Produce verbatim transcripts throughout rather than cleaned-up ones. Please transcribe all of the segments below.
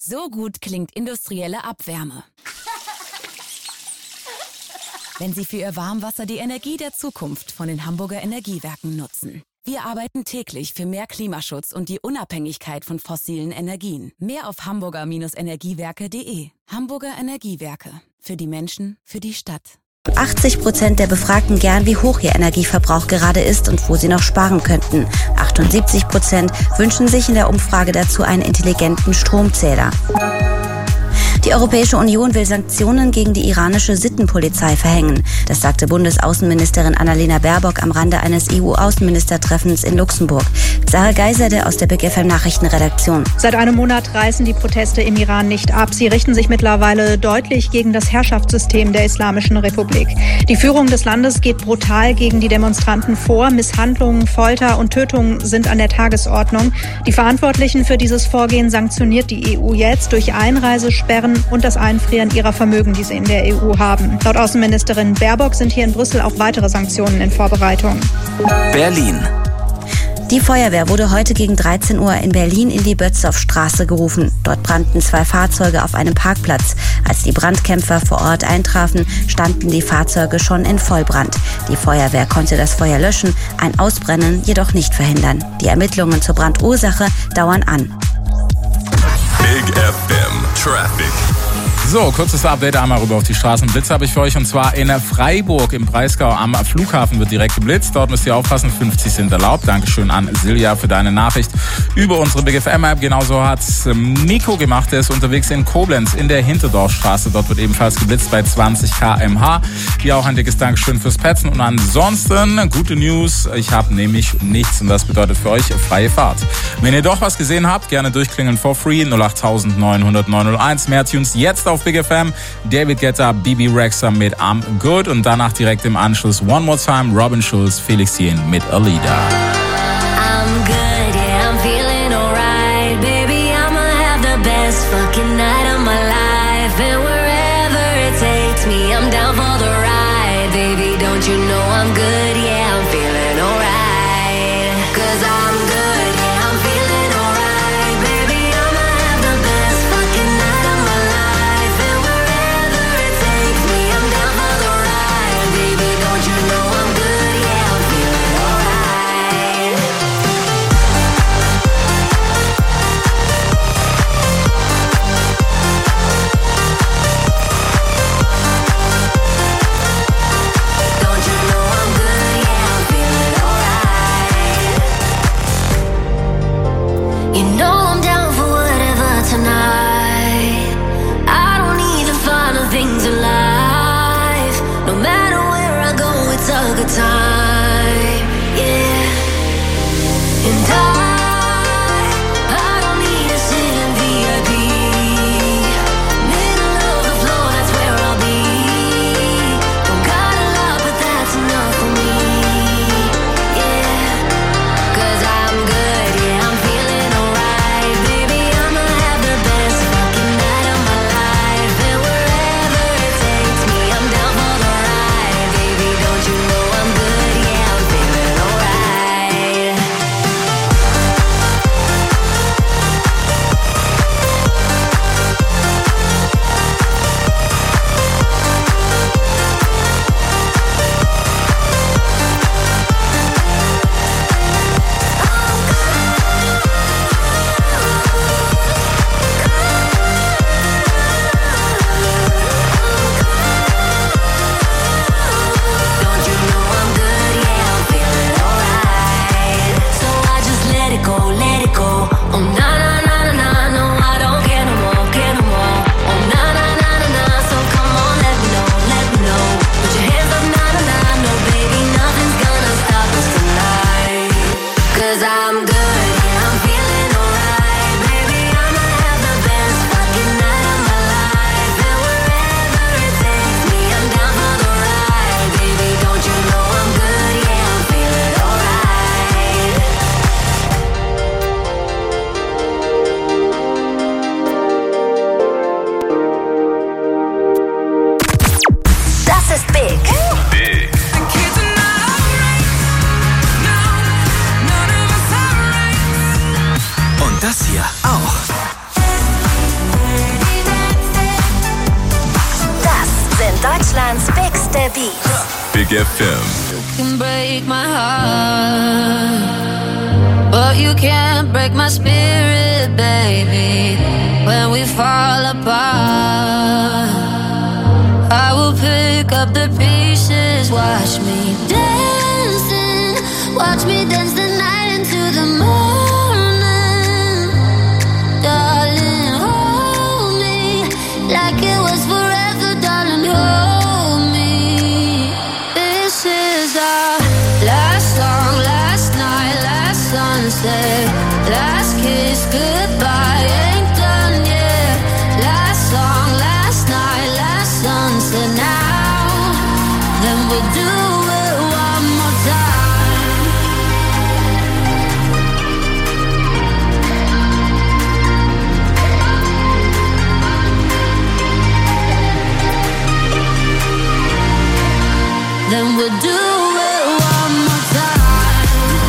So gut klingt industrielle Abwärme. Wenn Sie für Ihr Warmwasser die Energie der Zukunft von den Hamburger Energiewerken nutzen. Wir arbeiten täglich für mehr Klimaschutz und die Unabhängigkeit von fossilen Energien. Mehr auf hamburger Energiewerke punkt de. Hamburger Energiewerke. Für die Menschen, für die Stadt. achtzig Prozent der Befragten gern, wie hoch ihr Energieverbrauch gerade ist und wo sie noch sparen könnten. achtundsiebzig Prozent wünschen sich in der Umfrage dazu einen intelligenten Stromzähler. Die Europäische Union will Sanktionen gegen die iranische Sittenpolizei verhängen. Das sagte Bundesaußenministerin Annalena Baerbock am Rande eines E U-Außenministertreffens in Luxemburg. Sarah Geiserde aus der Big F M Nachrichtenredaktion. Seit einem Monat reißen die Proteste im Iran nicht ab. Sie richten sich mittlerweile deutlich gegen das Herrschaftssystem der Islamischen Republik. Die Führung des Landes geht brutal gegen die Demonstranten vor. Misshandlungen, Folter und Tötungen sind an der Tagesordnung. Die Verantwortlichen für dieses Vorgehen sanktioniert die E U jetzt durch Einreisesperren und das Einfrieren ihrer Vermögen, die sie in der E U haben. Laut Außenministerin Baerbock sind hier in Brüssel auch weitere Sanktionen in Vorbereitung. Berlin. Die Feuerwehr wurde heute gegen dreizehn Uhr in Berlin in die Bötzow-Straße gerufen. Dort brannten zwei Fahrzeuge auf einem Parkplatz. Als die Brandkämpfer vor Ort eintrafen, standen die Fahrzeuge schon in Vollbrand. Die Feuerwehr konnte das Feuer löschen, ein Ausbrennen jedoch nicht verhindern. Die Ermittlungen zur Brandursache dauern an. Big F M Traffic. So, kurzes Update einmal rüber auf die Straßenblitze habe ich für euch, und zwar in Freiburg im Breisgau am Flughafen wird direkt geblitzt. Dort müsst ihr aufpassen, fünfzig sind erlaubt. Dankeschön an Silja für deine Nachricht über unsere Big F M App. Genauso hat Nico gemacht, der ist unterwegs in Koblenz in der Hinterdorfstraße. Dort wird ebenfalls geblitzt bei zwanzig Kilometer pro Stunde. Hier auch ein dickes Dankeschön fürs Petzen. Und ansonsten, gute News, ich habe nämlich nichts und das bedeutet für euch freie Fahrt. Wenn ihr doch was gesehen habt, gerne durchklingeln for free null acht neun null null neun null eins. Mehr Tunes jetzt auf Big F M. David Guetta, Bibi Rexha mit I'm Good und danach direkt im Anschluss One More Time, Robin Schulz, Felix Jen mit Alida. I'm good, yeah, I'm feeling alright. Baby, I'ma have the best fucking night of my life. And wherever it takes me, I'm down for the ride. Baby, don't you know I'm good, yeah, I'm feeling alright. Cause I'm good, yeah, I'm feeling alright. Baby, I'ma have the best fucking night of my life. And wherever it takes me, I'm down for the ride. Baby, don't you know I'm good, yeah, I'm feeling alright. Deutschlands bigste Beats. Big F M. You can break my heart, but you can't break my spirit, baby. When we fall apart, I will pick up the pieces. Watch me dancing, watch me dance the night into the morning. Darling, hold me like it was forever, darling, hold me. This is our last song, last night, last sunset, last kiss, goodbye, ain't done yet. Last song, last night, last sunset, now, then we'll do it one more time. Then we'll do it one more time.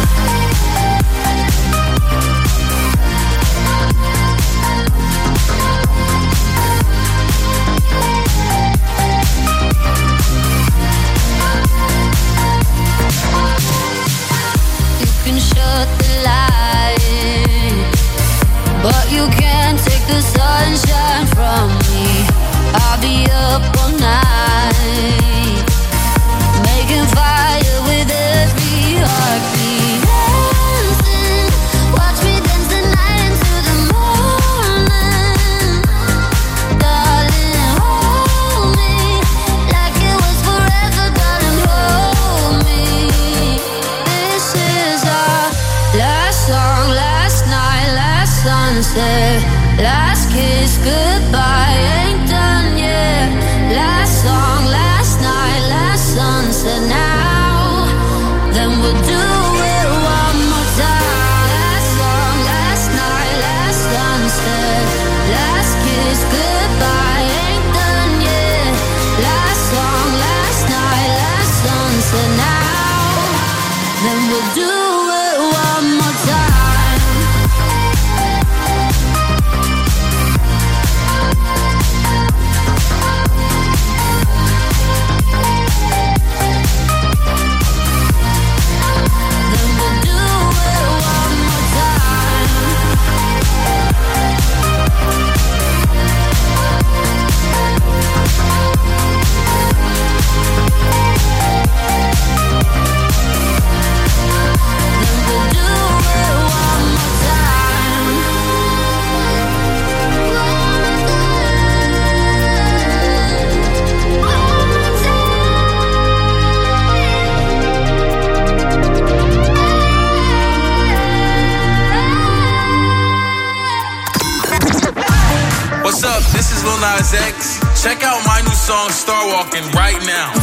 You can shut the light, but you can't take the sunshine from me. I'll be up all night, making fire with every heartbeat. Dancing, watch me dance the night into the morning. Darling, hold me like it was forever, darling, hold me. This is our last song, last night, last sunset, last kiss, goodbye, ain't done yet. Last song, last night, last sunset, now, then we'll do it one more time. Last song, last night, last sunset, last kiss, goodbye, ain't done yet. Last song, last night, last sunset, now, then we'll do it one more time. Then we'll do it one more time. Then we'll do it one more time. What's up? This is Lil Nas X. Check out my new song, Star Walking, right now.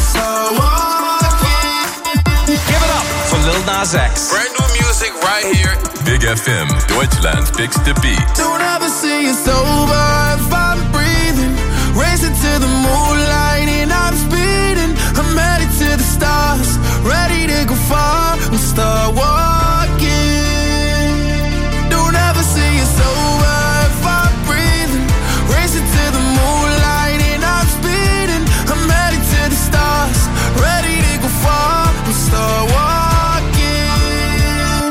Give it up for Lil Nas X. Brand new music right here. Big F M. Deutschlands bigste Beats. Don't ever see it's over if I'm breathing. Racing to the moonlight and I'm speeding. I'm headed to the stars, ready to go far and start walking. Don't ever see it's over if I'm breathing. Racing to the moonlight and I'm speeding. I'm headed to the stars, ready to go far and start walking.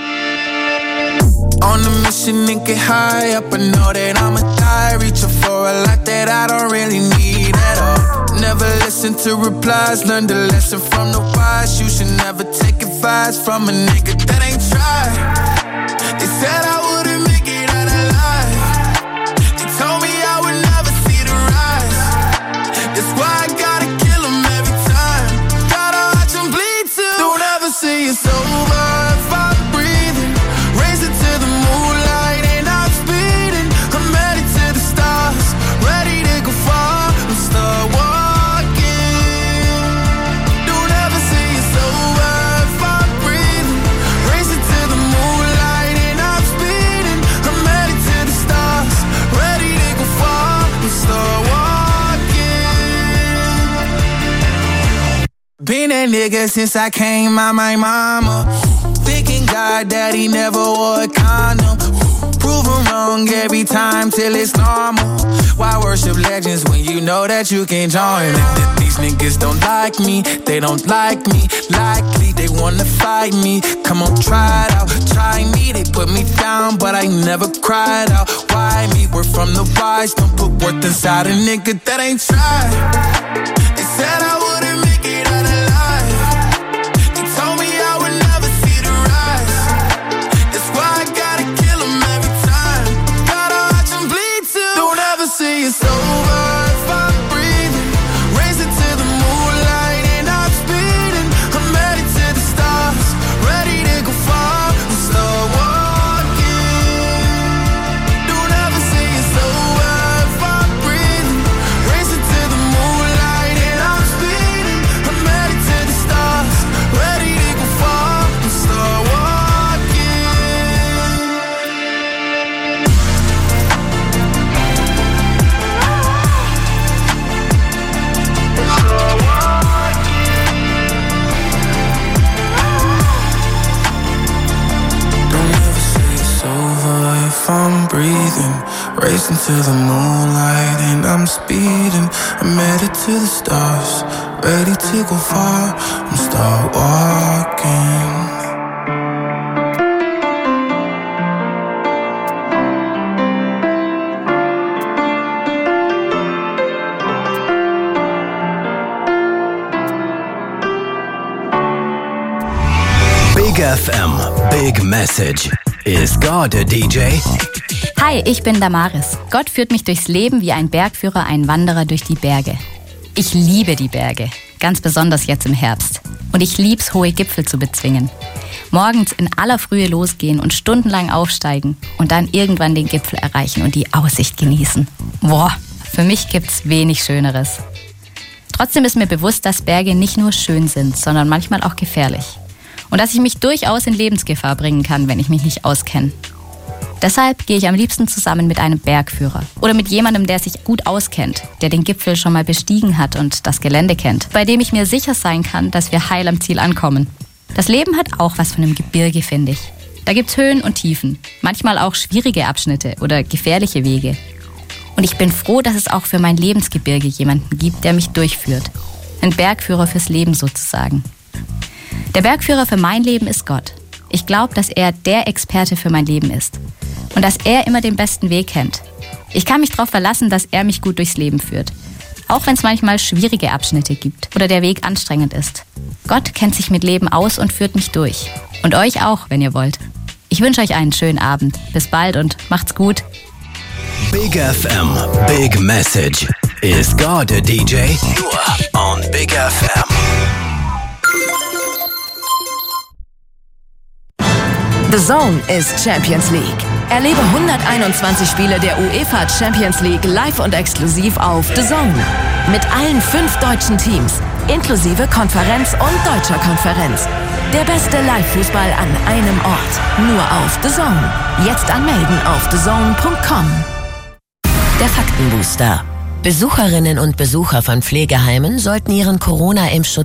On a mission and get high up, I know that I'ma die, reaching for a lot that I don't really need at all. Never listen to replies, learn the lesson from the wise. You should never take advice from a nigga that ain't tried. They said I wouldn't make it out alive. They told me I would never see the rise. That's why I gotta kill 'em every time. Gotta watch 'em bleed too. Don't ever say it's over if I'm breathing. Racing to the moonlight and I'm speeding. I'm headed to the stars, ready to go far and start walking. Don't ever say it's over if I'm breathing. Racing to the moonlight and I'm speeding. I'm headed to the stars, ready to go far and start walking. Been that nigga since I came out my mama. Thinking God that he never wore a condom. Prove him wrong. wrong every time till it's normal. Why worship legends when you know that you can't join? These niggas don't like me, they don't like me. Likely they wanna fight me. Come on, try it out, try me. They put me down, but I never cried out. Why me? We're from the wise, don't put worth inside a nigga that ain't tried. They said I wouldn't make it out alive. They told me I would never see the rise. That's why I gotta kill them every time. Gotta watch them bleed too. Don't ever say it's over if I'm breathing. Racing to the moonlight and I'm speeding. I'm headed to the stars, ready to go far and start walking. Don't ever say it's over if I'm breathing. Racing to the moonlight and I'm speeding. I'm headed to the stars, ready to go far and start walking. Don't ever say it's over if I'm breathing. Racing to the moonlight and I'm speeding. I'm headed to the stars, ready to go far and start walking. Big F M, Big Message. Ist God a D J? Hi, ich bin Damaris. Gott führt mich durchs Leben wie ein Bergführer, ein Wanderer durch die Berge. Ich liebe die Berge, ganz besonders jetzt im Herbst. Und ich lieb's, hohe Gipfel zu bezwingen. Morgens in aller Frühe losgehen und stundenlang aufsteigen und dann irgendwann den Gipfel erreichen und die Aussicht genießen. Boah, für mich gibt's wenig Schöneres. Trotzdem ist mir bewusst, dass Berge nicht nur schön sind, sondern manchmal auch gefährlich. Und dass ich mich durchaus in Lebensgefahr bringen kann, wenn ich mich nicht auskenne. Deshalb gehe ich am liebsten zusammen mit einem Bergführer oder mit jemandem, der sich gut auskennt, der den Gipfel schon mal bestiegen hat und das Gelände kennt, bei dem ich mir sicher sein kann, dass wir heil am Ziel ankommen. Das Leben hat auch was von einem Gebirge, finde ich. Da gibt's Höhen und Tiefen, manchmal auch schwierige Abschnitte oder gefährliche Wege. Und ich bin froh, dass es auch für mein Lebensgebirge jemanden gibt, der mich durchführt. Ein Bergführer fürs Leben sozusagen. Der Bergführer für mein Leben ist Gott. Ich glaube, dass er der Experte für mein Leben ist. Und dass er immer den besten Weg kennt. Ich kann mich darauf verlassen, dass er mich gut durchs Leben führt. Auch wenn es manchmal schwierige Abschnitte gibt oder der Weg anstrengend ist. Gott kennt sich mit Leben aus und führt mich durch. Und euch auch, wenn ihr wollt. Ich wünsche euch einen schönen Abend. Bis bald und macht's gut. Big F M, Big Message. Ist God a D J? Nur on Big F M. The Zone ist Champions League. Erlebe hunderteinundzwanzig Spiele der UEFA Champions League live und exklusiv auf The Zone. Mit allen fünf deutschen Teams, inklusive Konferenz und deutscher Konferenz. Der beste Live-Fußball an einem Ort. Nur auf The Zone. Jetzt anmelden auf the zone punkt com. Der Faktenbooster. Besucherinnen und Besucher von Pflegeheimen sollten ihren Corona-Impfschutz